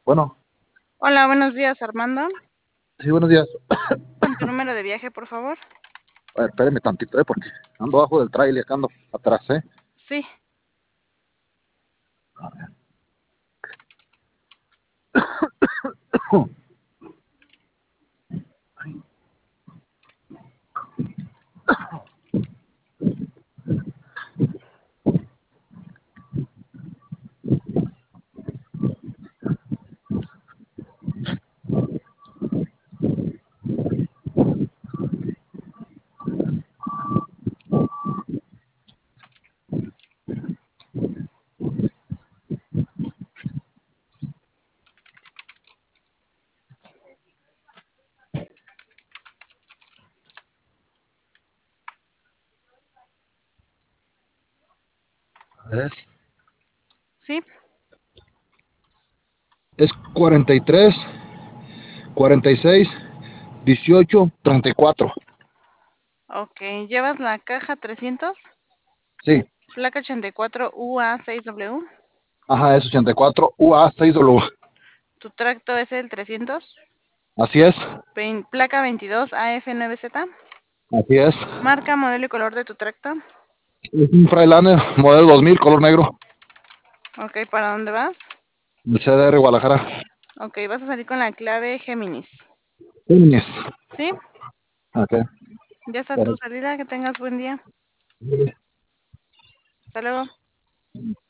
Bueno, Hola, buenos días, Armando. sí, buenos días. Con tu número de viaje, por favor. A ver, espéreme tantito, porque ando abajo del trailer, que ando atrás, Sí, sí. es 43, 46, 18, 34. Ok, ¿llevas la caja 300? Sí, Placa 84 UA6W. ajá, es 84 UA6W. ¿Tu tracto es el 300? Así es, Placa 22 AF9Z. así es. Marca, modelo y color de tu tracto. Es un Freightliner modelo 2000, color negro. Ok, ¿para dónde vas? El CDR Guadalajara. Ok, vas a salir con la clave Géminis. Féminis. ¿Sí? Ok, Ya está tu correcto. salida, que tengas buen día. Hasta luego.